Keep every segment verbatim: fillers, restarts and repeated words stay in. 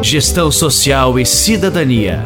Gestão Social e Cidadania.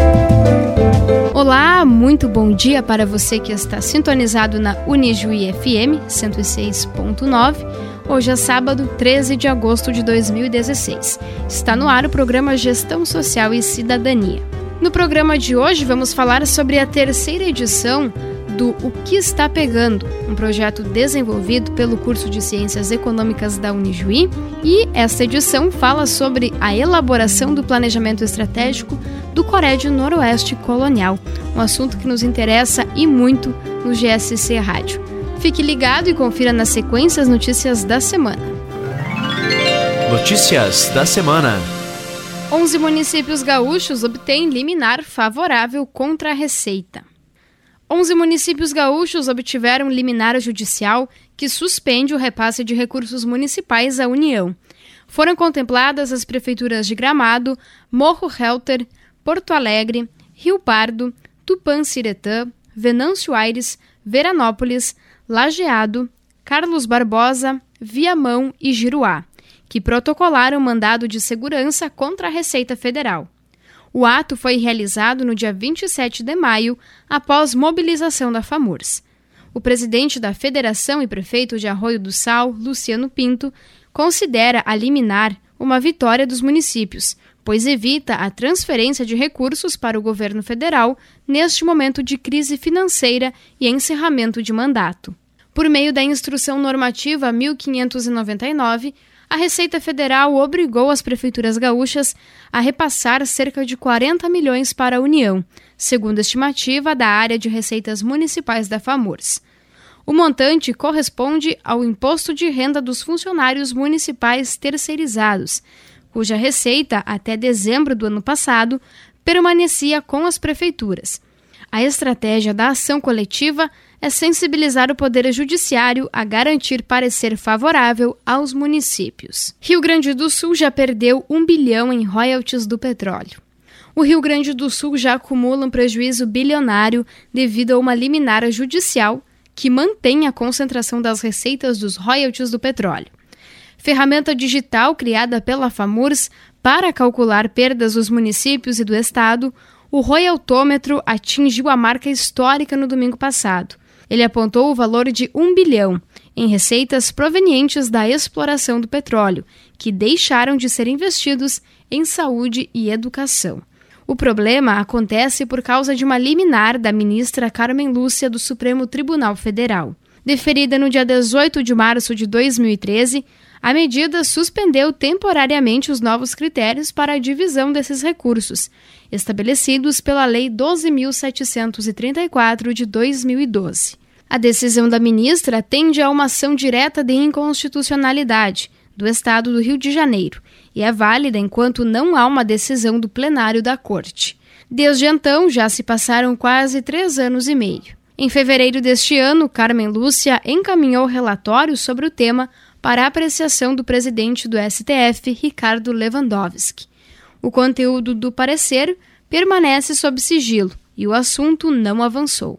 Olá, muito bom dia para você que está sintonizado na Unijuí F M cento e seis ponto nove. Hoje é sábado, treze de agosto de dois mil e dezesseis. Está no ar o programa Gestão Social e Cidadania. No programa de hoje vamos falar sobre a terceira edição do O Que Está Pegando, um projeto desenvolvido pelo curso de Ciências Econômicas da Unijuí, e esta edição fala sobre a elaboração do planejamento estratégico do Corédio Noroeste Colonial, um assunto que nos interessa e muito no G S C Rádio. Fique ligado e confira na sequência as notícias da semana. Notícias da semana. onze municípios gaúchos obtêm liminar favorável contra a Receita. onze municípios gaúchos obtiveram liminar judicial que suspende o repasse de recursos municipais à União. Foram contempladas as prefeituras de Gramado, Morro Helter, Porto Alegre, Rio Pardo, Tupã-Ciretã, Venâncio Aires, Veranópolis, Lajeado, Carlos Barbosa, Viamão e Giruá, que protocolaram mandado de segurança contra a Receita Federal. O ato foi realizado no dia vinte e sete de maio, após mobilização da FAMURS. O presidente da Federação e prefeito de Arroio do Sal, Luciano Pinto, considera a liminar uma vitória dos municípios, pois evita a transferência de recursos para o governo federal neste momento de crise financeira e encerramento de mandato. Por meio da Instrução Normativa mil quinhentos e noventa e nove, a Receita Federal obrigou as prefeituras gaúchas a repassar cerca de quarenta milhões para a União, segundo a estimativa da área de receitas municipais da FAMURS. O montante corresponde ao imposto de renda dos funcionários municipais terceirizados, cuja receita, até dezembro do ano passado, permanecia com as prefeituras. A estratégia da ação coletiva é sensibilizar o Poder Judiciário a garantir parecer favorável aos municípios. Rio Grande do Sul já perdeu um bilhão em royalties do petróleo. O Rio Grande do Sul já acumula um prejuízo bilionário devido a uma liminar judicial que mantém a concentração das receitas dos royalties do petróleo. Ferramenta digital criada pela FAMURS para calcular perdas dos municípios e do Estado, o royaltômetro atingiu a marca histórica no domingo passado. Ele apontou o valor de um bilhão em receitas provenientes da exploração do petróleo, que deixaram de ser investidos em saúde e educação. O problema acontece por causa de uma liminar da ministra Carmen Lúcia do Supremo Tribunal Federal. Deferida no dia dezoito de março de dois mil e treze, a medida suspendeu temporariamente os novos critérios para a divisão desses recursos, estabelecidos pela Lei doze mil setecentos e trinta e quatro de dois mil e doze. A decisão da ministra tende a uma ação direta de inconstitucionalidade do Estado do Rio de Janeiro e é válida enquanto não há uma decisão do plenário da Corte. Desde então, já se passaram quase três anos e meio. Em fevereiro deste ano, Carmen Lúcia encaminhou relatório sobre o tema para a apreciação do presidente do S T F, Ricardo Lewandowski. O conteúdo do parecer permanece sob sigilo e o assunto não avançou.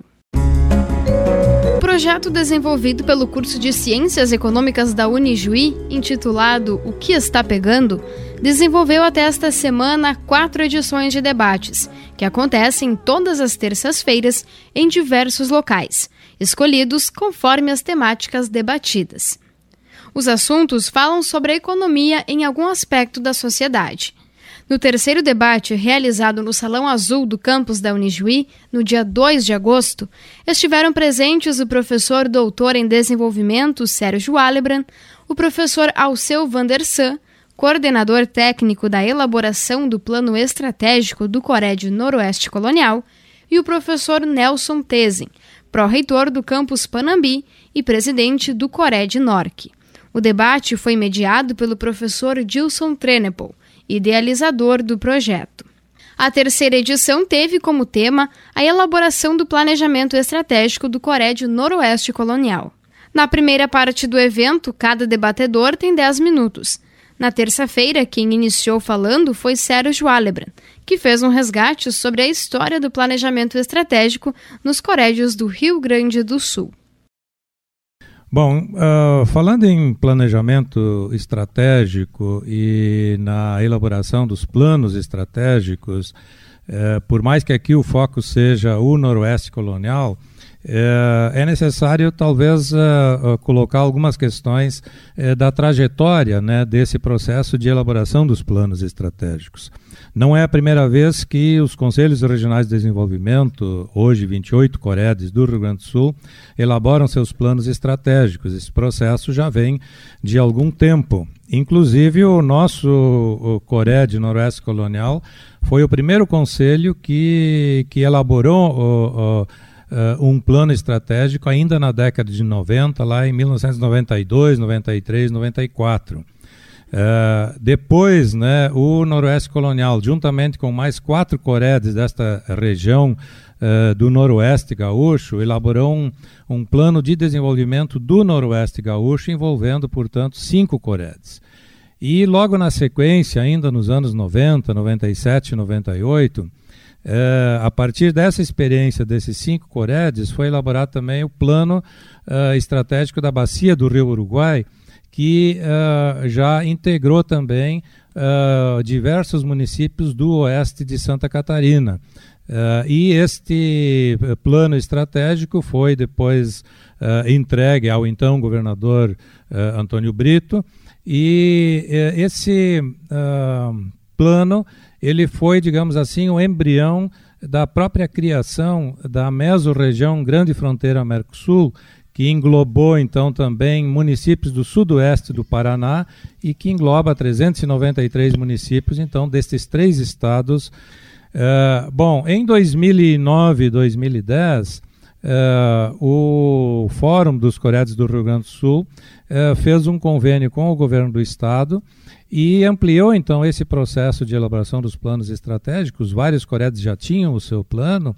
O projeto desenvolvido pelo curso de Ciências Econômicas da Unijuí, intitulado O Que Está Pegando, desenvolveu até esta semana quatro edições de debates, que acontecem todas as terças-feiras em diversos locais, escolhidos conforme as temáticas debatidas. Os assuntos falam sobre a economia em algum aspecto da sociedade. No terceiro debate, realizado no Salão Azul do campus da Unijuí, no dia dois de agosto, estiveram presentes o professor doutor em desenvolvimento Sérgio Alebrand, o professor Alceu Vandersan, coordenador técnico da elaboração do Plano Estratégico do Corédio Noroeste Colonial, e o professor Nelson Tezen, pró-reitor do campus Panambi e presidente do Cored Norte. O debate foi mediado pelo professor Gilson Trenepol, idealizador do projeto. A terceira edição teve como tema a elaboração do planejamento estratégico do Corédio Noroeste Colonial. Na primeira parte do evento, cada debatedor tem dez minutos. Na terça-feira, quem iniciou falando foi Sérgio Alebrand, que fez um resgate sobre a história do planejamento estratégico nos corédios do Rio Grande do Sul. Bom, uh, falando em planejamento estratégico e na elaboração dos planos estratégicos, uh, por mais que aqui o foco seja o Noroeste Colonial, uh, é necessário talvez uh, uh, colocar algumas questões uh, da trajetória, né, desse processo de elaboração dos planos estratégicos. Não é a primeira vez que os Conselhos Regionais de Desenvolvimento, hoje vinte e oito COREDs do Rio Grande do Sul, elaboram seus planos estratégicos. Esse processo já vem de algum tempo. Inclusive, o nosso o CORED Noroeste Colonial foi o primeiro conselho que, que elaborou o, o, um plano estratégico ainda na década de noventa, lá em mil novecentos e noventa e dois, noventa e três, noventa e quatro. Uh, depois, né, o Noroeste Colonial, juntamente com mais quatro COREDs desta região uh, do Noroeste Gaúcho, elaborou um, um plano de desenvolvimento do Noroeste Gaúcho, envolvendo, portanto, cinco COREDs. E logo na sequência, ainda nos anos noventa, noventa e sete e noventa e oito, uh, a partir dessa experiência desses cinco COREDs, foi elaborado também o plano uh, estratégico da Bacia do Rio Uruguai, que uh, já integrou também uh, diversos municípios do oeste de Santa Catarina. Uh, e este plano estratégico foi depois uh, entregue ao então governador uh, Antônio Brito, e uh, esse uh, plano ele foi, digamos assim, o embrião da própria criação da mesorregião Grande Fronteira Mercosul, que englobou então também municípios do sudoeste do Paraná e que engloba trezentos e noventa e três municípios, então, destes três estados. Uh, bom, em dois mil e nove e dois mil e dez, uh, o Fórum dos COREDs do Rio Grande do Sul uh, fez um convênio com o governo do estado e ampliou então esse processo de elaboração dos planos estratégicos. Vários COREDs já tinham o seu plano,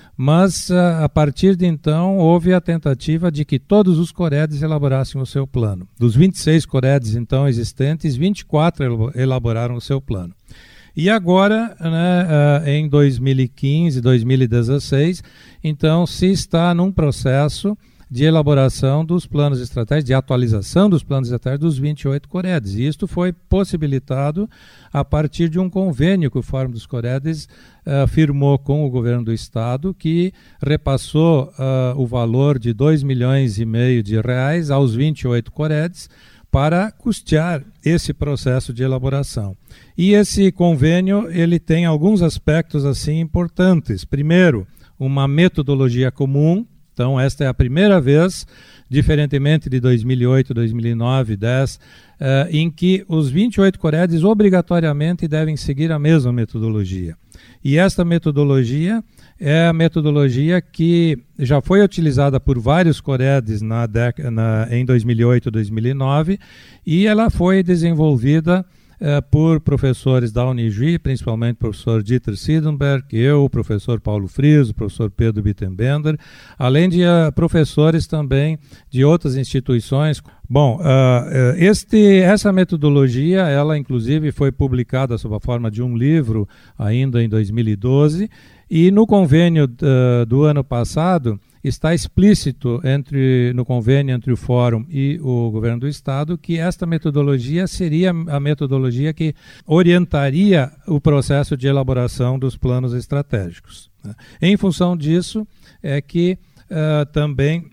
mas a partir de então houve a tentativa de que todos os COREDs elaborassem o seu plano. Dos vinte e seis COREDs então existentes, vinte e quatro elaboraram o seu plano. E agora, né, em dois mil e quinze, dois mil e dezesseis, então se está num processo de elaboração dos planos estratégicos, de atualização dos planos estratégicos dos vinte e oito COREDs. E isto foi possibilitado a partir de um convênio que o Fórum dos COREDs uh, firmou com o governo do estado, que repassou uh, o valor de dois milhões e meio de reais aos vinte e oito COREDs para custear esse processo de elaboração. E esse convênio ele tem alguns aspectos assim importantes. Primeiro, uma metodologia comum. Então, esta é a primeira vez, diferentemente de dois mil e oito, dois mil e nove, dois mil e dez, uh, em que os vinte e oito COREDs obrigatoriamente devem seguir a mesma metodologia. E esta metodologia é a metodologia que já foi utilizada por vários COREDs na dec- na, em dois mil e oito, dois mil e nove, e ela foi desenvolvida Uh, por professores da Unijuí, principalmente o professor Dieter Siedenberg, eu, o professor Paulo Friso, o professor Pedro Bittenbender, além de uh, professores também de outras instituições. Bom, uh, este, essa metodologia, ela inclusive foi publicada sob a forma de um livro ainda em dois mil e doze, e no convênio uh, do ano passado está explícito entre, no convênio entre o Fórum e o governo do estado que esta metodologia seria a metodologia que orientaria o processo de elaboração dos planos estratégicos. Em função disso, é que uh, também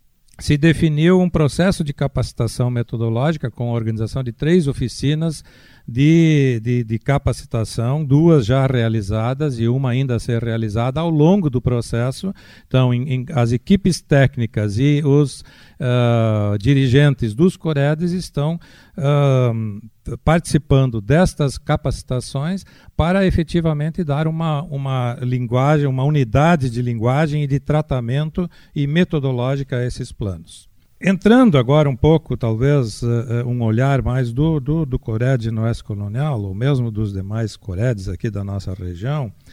se definiu um processo de capacitação metodológica com a organização de três oficinas de, de, de capacitação, duas já realizadas e uma ainda a ser realizada ao longo do processo. Então, em, em, as equipes técnicas e os uh, dirigentes dos COREDs estão uh, participando destas capacitações para efetivamente dar uma, uma linguagem, uma unidade de linguagem e de tratamento e metodológica a esses planos. Entrando agora um pouco, talvez, uh, um olhar mais do, do, do CORED Noroeste Colonial, ou mesmo dos demais COREDs aqui da nossa região,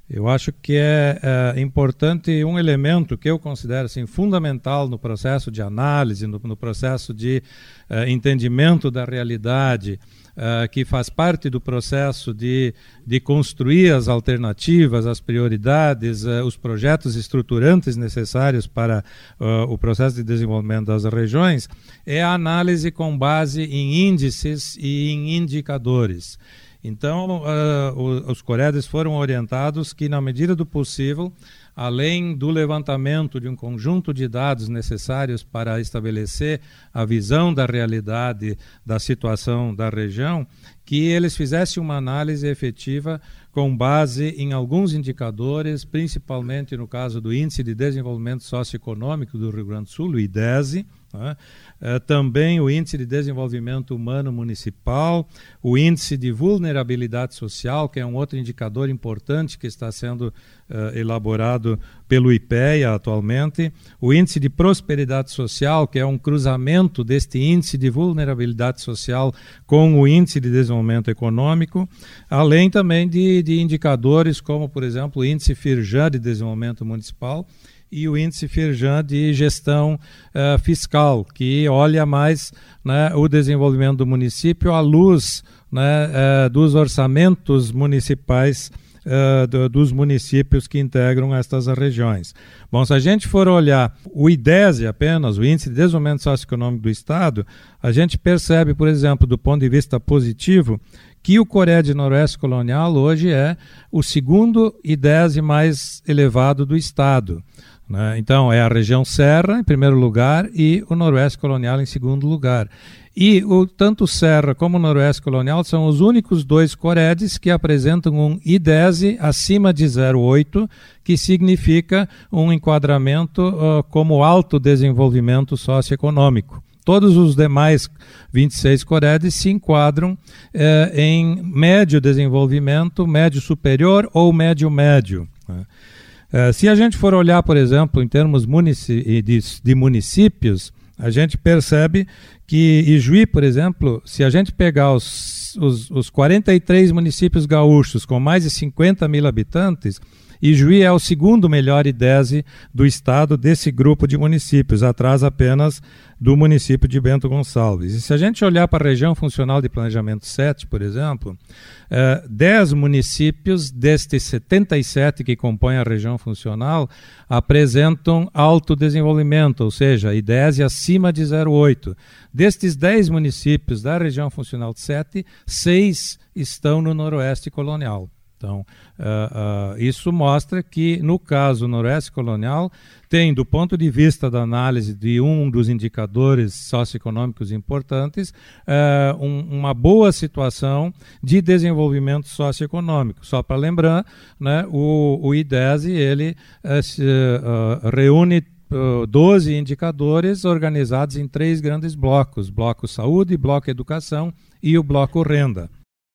Eu acho que é, é importante um elemento que eu considero assim, fundamental no processo de análise, no, no processo de uh, entendimento da realidade, uh, que faz parte do processo de, de construir as alternativas, as prioridades, uh, os projetos estruturantes necessários para uh, o processo de desenvolvimento das regiões, é a análise com base em índices e em indicadores. Então, uh, os COREDs foram orientados que, na medida do possível, além do levantamento de um conjunto de dados necessários para estabelecer a visão da realidade da situação da região, que eles fizessem uma análise efetiva com base em alguns indicadores, principalmente no caso do Índice de Desenvolvimento Socioeconômico do Rio Grande do Sul, o I D E S E, né? Uh, também o Índice de Desenvolvimento Humano Municipal, o Índice de Vulnerabilidade Social, que é um outro indicador importante que está sendo uh, elaborado pelo IPEA atualmente, o Índice de Prosperidade Social, que é um cruzamento deste Índice de Vulnerabilidade Social com o Índice de Desenvolvimento Econômico, além também de, de indicadores como, por exemplo, o Índice FIRJAN de Desenvolvimento Municipal, e o índice FIRJAN de gestão uh, fiscal, que olha mais, né, o desenvolvimento do município à luz, né, uh, dos orçamentos municipais uh, do, dos municípios que integram estas regiões. Bom, se a gente for olhar o I D E S E apenas, o Índice de Desenvolvimento Socioeconômico do Estado, a gente percebe, por exemplo, do ponto de vista positivo, que o CORED Noroeste Colonial hoje é o segundo I D E S E mais elevado do Estado. Né? Então, é a região Serra, em primeiro lugar, e o Noroeste Colonial em segundo lugar. E o, tanto Serra como o Noroeste Colonial são os únicos dois COREDs que apresentam um I D E S E acima de zero vírgula oito, que significa um enquadramento uh, como alto desenvolvimento socioeconômico. Todos os demais vinte e seis COREDs se enquadram eh, em médio desenvolvimento, médio superior ou médio-médio. Né? Eh, se a gente for olhar, por exemplo, em termos munici- de, de municípios, a gente percebe que Ijuí, por exemplo, se a gente pegar os, os, os quarenta e três municípios gaúchos com mais de cinquenta mil habitantes, Ijuí é o segundo melhor I D E S E do estado desse grupo de municípios, atrás apenas do município de Bento Gonçalves. E se a gente olhar para a região funcional de planejamento sete, por exemplo, eh, dez municípios destes setenta e sete que compõem a região funcional apresentam alto desenvolvimento, ou seja, I D E S E acima de zero vírgula oito. Destes dez municípios da região funcional sete, seis estão no Noroeste Colonial. Então, uh, uh, isso mostra que, no caso Noroeste Colonial, tem, do ponto de vista da análise de um dos indicadores socioeconômicos importantes, uh, um, uma boa situação de desenvolvimento socioeconômico. Só para lembrar, né, o, o I D E S E ele, uh, se, uh, reúne uh, doze indicadores organizados em três grandes blocos: Bloco Saúde, Bloco Educação e o Bloco Renda.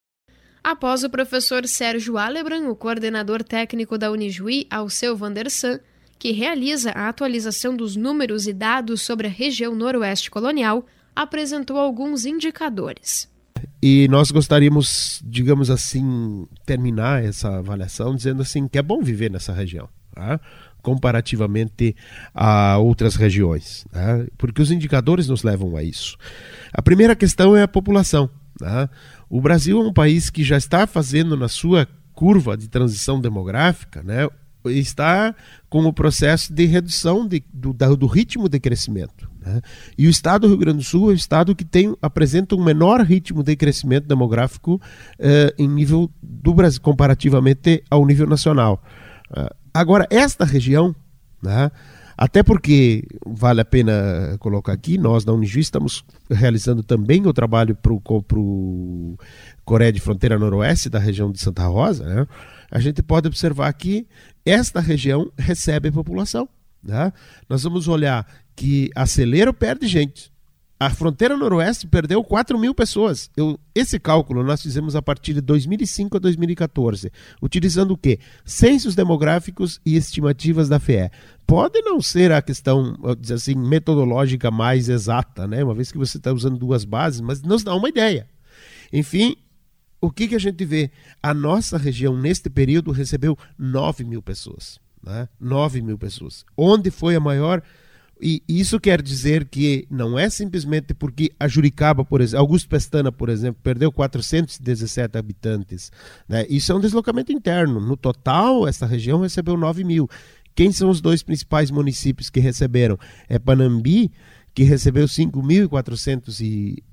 Após o professor Sérgio Alebran, o coordenador técnico da Unijuí, Alceu Vandersan, que realiza a atualização dos números e dados sobre a região Noroeste Colonial, apresentou alguns indicadores. E nós gostaríamos, digamos assim, terminar essa avaliação dizendo assim que é bom viver nessa região, tá? Comparativamente a outras regiões, tá? Porque os indicadores nos levam a isso. A primeira questão é a população. Tá? O Brasil é um país que já está fazendo na sua curva de transição demográfica, né, está com o processo de redução de, do, do ritmo de crescimento. Né? E o estado do Rio Grande do Sul é o estado que tem, apresenta um menor ritmo de crescimento demográfico eh, em nível do Brasil, comparativamente ao nível nacional. Uh, agora, esta região, né, até porque, vale a pena colocar aqui, nós da Unijuí estamos realizando também o trabalho para o CORED Fronteira Noroeste da região de Santa Rosa, né? A gente pode observar que esta região recebe população. Né? Nós vamos olhar que Acelero perde gente. A Fronteira Noroeste perdeu quatro mil pessoas. Eu, esse cálculo nós fizemos a partir de dois mil e cinco a dois mil e quatorze, utilizando o quê? Censos demográficos e estimativas da F E. Pode não ser a questão, dizer assim, metodológica mais exata, né? Uma vez que você está usando duas bases, mas nos dá uma ideia. Enfim, o que, que a gente vê? A nossa região, neste período, recebeu nove mil pessoas. Né? nove mil pessoas. Onde foi a maior... E isso quer dizer que não é simplesmente porque a Juricaba, por exemplo, Augusto Pestana, por exemplo, perdeu quatrocentos e dezessete habitantes. Né? Isso é um deslocamento interno. No total, essa região recebeu nove mil. Quem são os dois principais municípios que receberam? É Panambi, que recebeu cinco mil quinhentos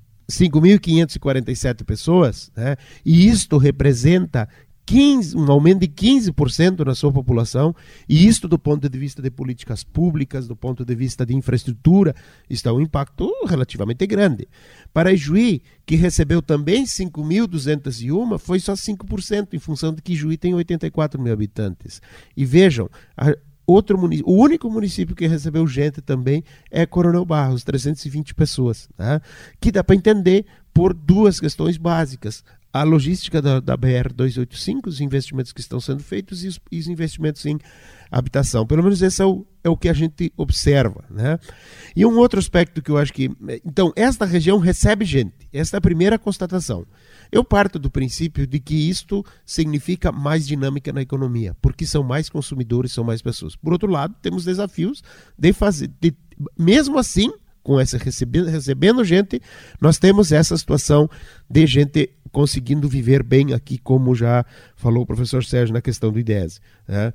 e quarenta e sete pessoas, né? E isto representa quinze, um aumento de quinze por cento na sua população, e isto do ponto de vista de políticas públicas, do ponto de vista de infraestrutura, está um impacto relativamente grande. Para Ijuí, que recebeu também cinco mil duzentos e um, foi só cinco por cento, em função de que Ijuí tem oitenta e quatro mil habitantes. E vejam, a, outro município, o único município que recebeu gente também é Coronel Barros, trezentas e vinte pessoas, né? Que dá para entender por duas questões básicas. A logística da, da B R duzentos e oitenta e cinco, os investimentos que estão sendo feitos e os, e os investimentos em habitação. Pelo menos esse é o, é o que a gente observa, né? E um outro aspecto que eu acho que... Então, esta região recebe gente. Esta é a primeira constatação. Eu parto do princípio de que isto significa mais dinâmica na economia, porque são mais consumidores, são mais pessoas. Por outro lado, temos desafios de fazer... De, mesmo assim, com essa recebendo, recebendo gente, nós temos essa situação de gente conseguindo viver bem aqui, como já falou o professor Sérgio na questão do IDESE. Né?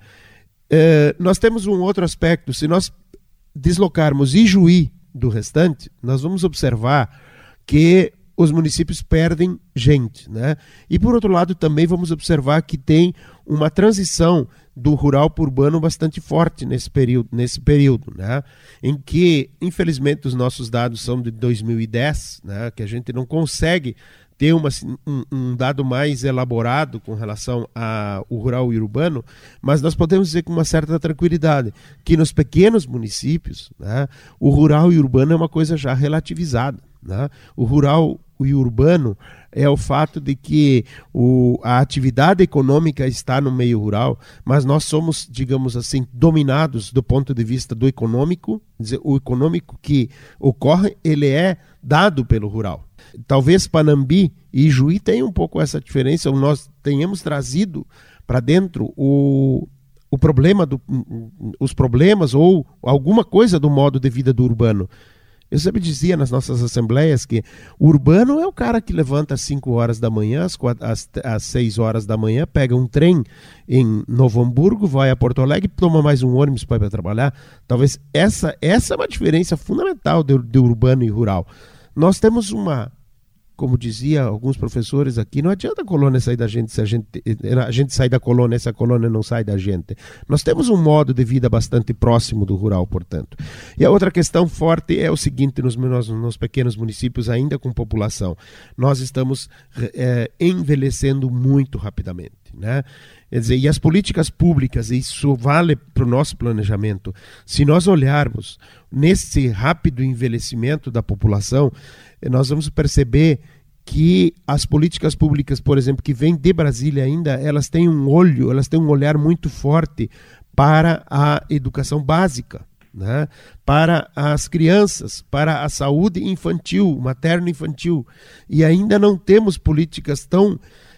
É, nós temos um outro aspecto. Se nós deslocarmos Ijuí do restante, nós vamos observar que os municípios perdem gente, né? E por outro lado também vamos observar que tem uma transição do rural para o urbano bastante forte nesse período, nesse período, né? Em que, infelizmente, os nossos dados são de dois mil e dez, né? Que a gente não consegue ter uma, um, um dado mais elaborado com relação ao rural e urbano, mas nós podemos dizer com uma certa tranquilidade que nos pequenos municípios, né, o rural e o urbano é uma coisa já relativizada. Né? O rural e o urbano é o fato de que o, a atividade econômica está no meio rural, mas nós somos, digamos assim, dominados do ponto de vista do econômico. Dizer, o econômico que ocorre, ele é dado pelo rural. Talvez Panambi e Ijuí tenham um pouco essa diferença, nós tenhamos trazido para dentro o, o problema do, os problemas ou alguma coisa do modo de vida do urbano. Eu sempre dizia nas nossas assembleias que o urbano é o cara que levanta às cinco horas da manhã, às, quatro, às, às seis horas da manhã, pega um trem em Novo Hamburgo, vai a Porto Alegre e toma mais um ônibus para ir para trabalhar. Talvez essa, essa é uma diferença fundamental de, de urbano e rural. Nós temos uma, como dizia alguns professores aqui, não adianta a colônia sair da gente se a gente, a gente sair da colônia, essa colônia não sai da gente. Nós temos um modo de vida bastante próximo do rural, portanto. E a outra questão forte é o seguinte, nos, nos, nos pequenos municípios, ainda com população, nós estamos é, envelhecendo muito rapidamente, né? Quer dizer, e as políticas públicas, isso vale para o nosso planejamento. Se nós olharmos nesse rápido envelhecimento da população, nós vamos perceber que as políticas públicas, por exemplo, que vêm de Brasília ainda, elas têm um olho, elas têm um olhar muito forte para a educação básica, né? Para as crianças, para a saúde infantil, materno-infantil. E ainda não temos políticas tão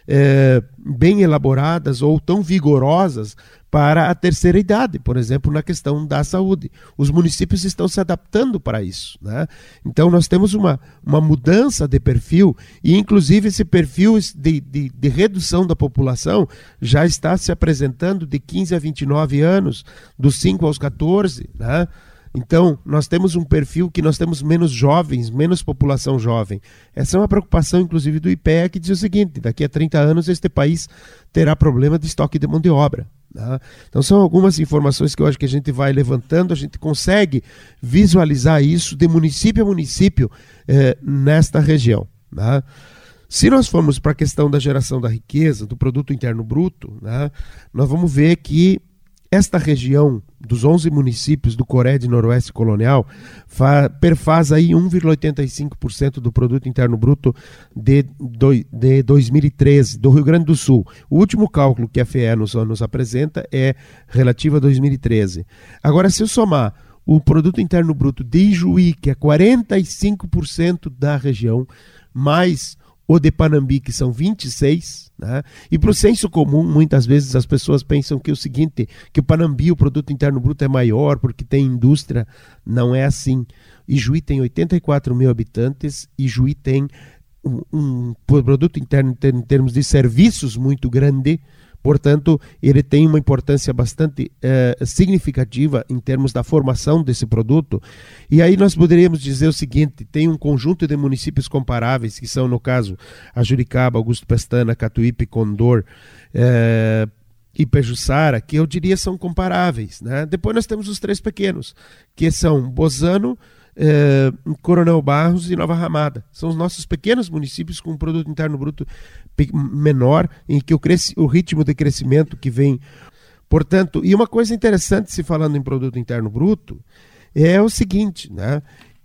É, bem elaboradas ou tão vigorosas para a terceira idade, por exemplo, na questão da saúde. Os municípios estão se adaptando para isso, né? Então nós temos uma, uma mudança de perfil e inclusive esse perfil de, de, de redução da população já está se apresentando de quinze a vinte e nove anos, dos cinco aos quatorze, né? Então, nós temos um perfil que nós temos menos jovens, menos população jovem. Essa é uma preocupação, inclusive, do I P E A, que diz o seguinte: daqui a trinta anos este país terá problema de estoque de mão de obra. Né? Então, são algumas informações que eu acho que a gente vai levantando, a gente consegue visualizar isso de município a município eh, nesta região. Né? Se nós formos para a questão da geração da riqueza, do produto interno bruto, né, nós vamos ver que esta região dos onze municípios do Cored Noroeste Colonial fa, perfaz aí um vírgula oitenta e cinco por cento do produto interno bruto de, de dois mil e treze, do Rio Grande do Sul. O último cálculo que a F E E nos, nos apresenta é relativo a dois mil e treze. Agora, se eu somar o produto interno bruto de Ijuí, que é quarenta e cinco por cento da região, mais o de Panambi, que são vinte e seis, né? E para o senso comum, muitas vezes as pessoas pensam que é o seguinte, que o Panambi, o produto interno bruto, é maior porque tem indústria. Não é assim. Ijuí tem oitenta e quatro mil habitantes, Ijuí tem um, um produto interno em termos de serviços muito grande. Portanto, ele tem uma importância bastante eh, significativa em termos da formação desse produto. E aí nós poderíamos dizer o seguinte, tem um conjunto de municípios comparáveis, que são, no caso, a Juricaba, Augusto Pestana, Catuípe, Condor, eh, e Pejuçara, que eu diria são comparáveis, né? Depois nós temos os três pequenos, que são Bozano, eh, Coronel Barros e Nova Ramada. São os nossos pequenos municípios com um produto interno bruto menor, em que o, cresce, o ritmo de crescimento que vem. Portanto, e uma coisa interessante se falando em produto interno bruto é o seguinte, né?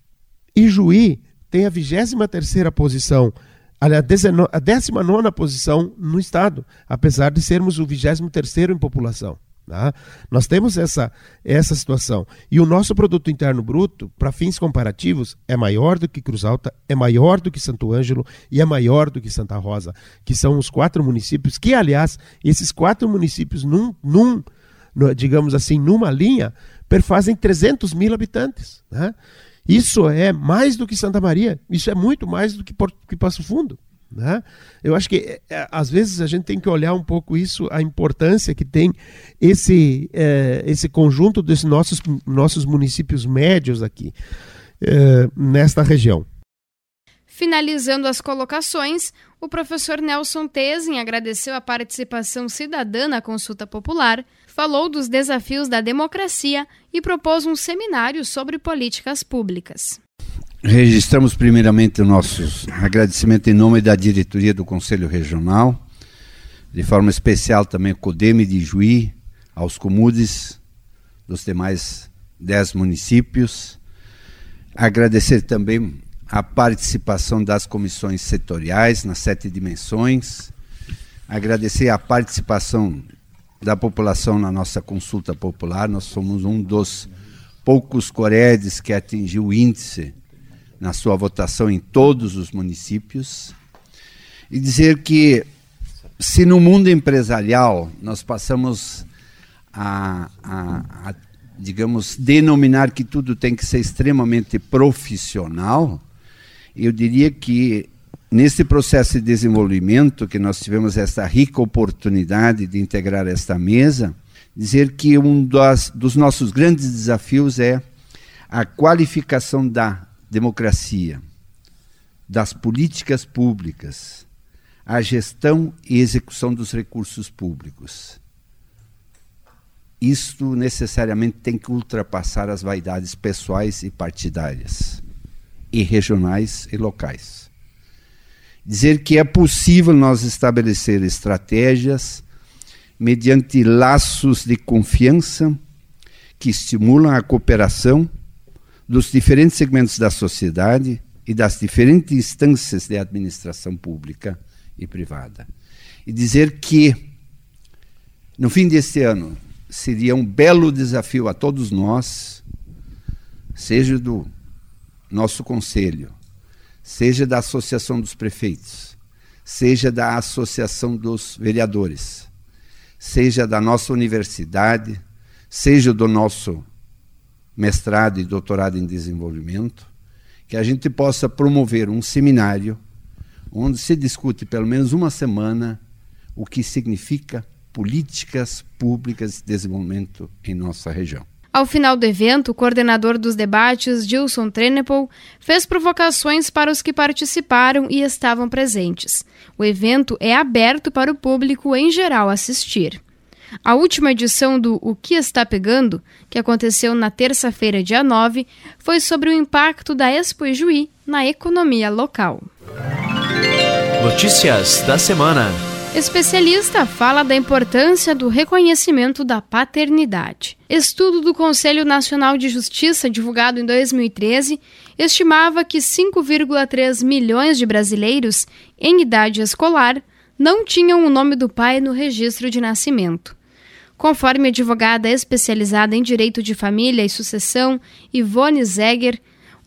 Ijuí tem a vigésima terceira posição, a décima nona posição no estado, apesar de sermos o vigésimo terceiro em população. Tá? Nós temos essa, essa situação. E o nosso produto interno bruto, para fins comparativos, é maior do que Cruz Alta, é maior do que Santo Ângelo e é maior do que Santa Rosa, que são os quatro municípios que, aliás, esses quatro municípios, num, num, digamos assim, numa linha, perfazem trezentos mil habitantes. Né? Isso é mais do que Santa Maria, isso é muito mais do que, Porto, que Passo Fundo. Né? Eu acho que é, às vezes a gente tem que olhar um pouco isso, a importância que tem esse, é, esse conjunto desses nossos, nossos municípios médios aqui, é, nesta região. Finalizando as colocações, o professor Nelson Tezen agradeceu a participação cidadã na consulta popular, falou dos desafios da democracia e propôs um seminário sobre políticas públicas. Registramos primeiramente o nosso agradecimento em nome da diretoria do Conselho Regional, de forma especial também ao CODEME de Ijuí, aos comudes dos demais dez municípios. Agradecer também a participação das comissões setoriais nas sete dimensões. Agradecer a participação da população na nossa consulta popular. Nós somos um dos poucos coredes que atingiu o índice na sua votação em todos os municípios, e dizer que, se no mundo empresarial nós passamos a, a, a, digamos, denominar que tudo tem que ser extremamente profissional, eu diria que, nesse processo de desenvolvimento, que nós tivemos essa rica oportunidade de integrar esta mesa, dizer que um das, dos nossos grandes desafios é a qualificação da democracia, das políticas públicas, a gestão e execução dos recursos públicos. Isto necessariamente tem que ultrapassar as vaidades pessoais e partidárias, e regionais e locais. Dizer que é possível nós estabelecer estratégias mediante laços de confiança que estimulam a cooperação dos diferentes segmentos da sociedade e das diferentes instâncias de administração pública e privada. E dizer que, no fim deste ano, seria um belo desafio a todos nós, seja do nosso conselho, seja da Associação dos Prefeitos, seja da Associação dos Vereadores, seja da nossa universidade, seja do nosso mestrado e doutorado em desenvolvimento, que a gente possa promover um seminário onde se discute pelo menos uma semana o que significa políticas públicas de desenvolvimento em nossa região. Ao final do evento, o coordenador dos debates, Gilson Trenepol, fez provocações para os que participaram e estavam presentes. O evento é aberto para o público em geral assistir. A última edição do O Que Está Pegando, que aconteceu na terça-feira, dia nove, foi sobre o impacto da Expo Ijuí na economia local. Notícias da semana. Especialista fala da importância do reconhecimento da paternidade. Estudo do Conselho Nacional de Justiça, divulgado em dois mil e treze, estimava que cinco vírgula três milhões de brasileiros em idade escolar não tinham o nome do pai no registro de nascimento. Conforme a advogada especializada em direito de família e sucessão, Ivone Zegger,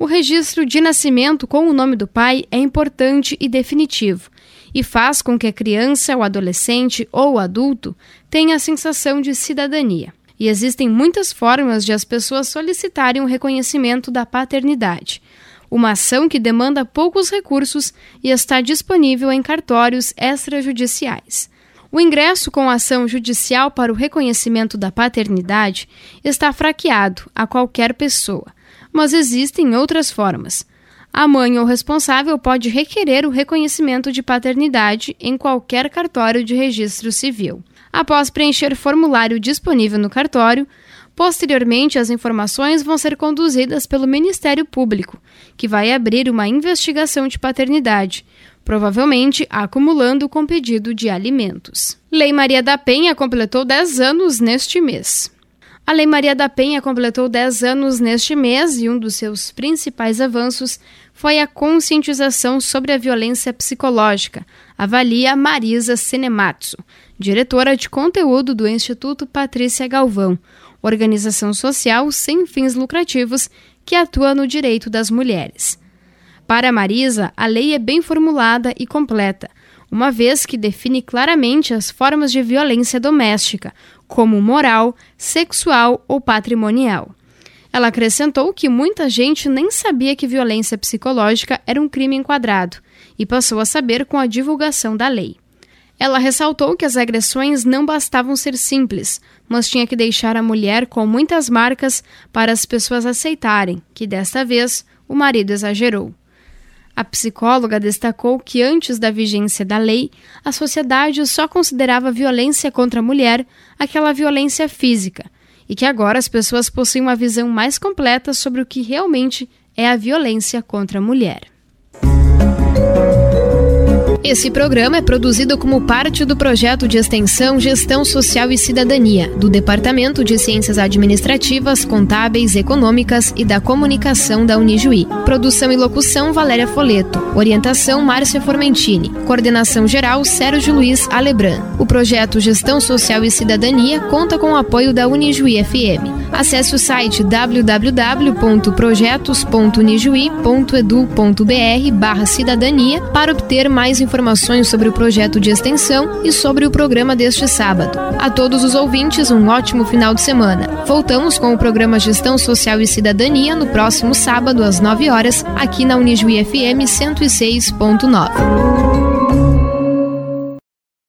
O registro de nascimento com o nome do pai é importante e definitivo, e faz com que a criança, o adolescente ou o adulto tenha a sensação de cidadania. E existem muitas formas de as pessoas solicitarem o reconhecimento da paternidade. Uma ação que demanda poucos recursos e está disponível em cartórios extrajudiciais. O ingresso com a ação judicial para o reconhecimento da paternidade está fraqueado a qualquer pessoa, mas existem outras formas. A mãe ou responsável pode requerer o reconhecimento de paternidade em qualquer cartório de registro civil. Após preencher formulário disponível no cartório, posteriormente as informações vão ser conduzidas pelo Ministério Público, que vai abrir uma investigação de paternidade, provavelmente acumulando com pedido de alimentos. Lei Maria da Penha completou dez anos neste mês. A Lei Maria da Penha completou dez anos neste mês e um dos seus principais avanços foi a conscientização sobre a violência psicológica, avalia Marisa Senematsu, diretora de conteúdo do Instituto Patrícia Galvão, organização social sem fins lucrativos que atua no direito das mulheres. Para Marisa, a lei é bem formulada e completa, uma vez que define claramente as formas de violência doméstica, como moral, sexual ou patrimonial. Ela acrescentou que muita gente nem sabia que violência psicológica era um crime enquadrado e passou a saber com a divulgação da lei. Ela ressaltou que as agressões não bastavam ser simples, mas tinha que deixar a mulher com muitas marcas para as pessoas aceitarem que, desta vez, o marido exagerou. A psicóloga destacou que antes da vigência da lei, a sociedade só considerava violência contra a mulher aquela violência física, e que agora as pessoas possuem uma visão mais completa sobre o que realmente é a violência contra a mulher. Esse programa é produzido como parte do projeto de extensão Gestão Social e Cidadania, do Departamento de Ciências Administrativas, Contábeis, Econômicas e da Comunicação da Unijuí. Produção e locução Valéria Foleto. Orientação Márcia Formentini. Coordenação geral Sérgio Luiz Alebran. O projeto Gestão Social e Cidadania conta com o apoio da Unijuí F M. Acesse o site w w w ponto projetos ponto unijuí ponto edu ponto b r barra cidadania para obter mais informações sobre o projeto de extensão e sobre o programa deste sábado. A todos os ouvintes, um ótimo final de semana. Voltamos com o programa Gestão Social e Cidadania no próximo sábado às nove horas, aqui na Unijuí F M cento e seis ponto nove.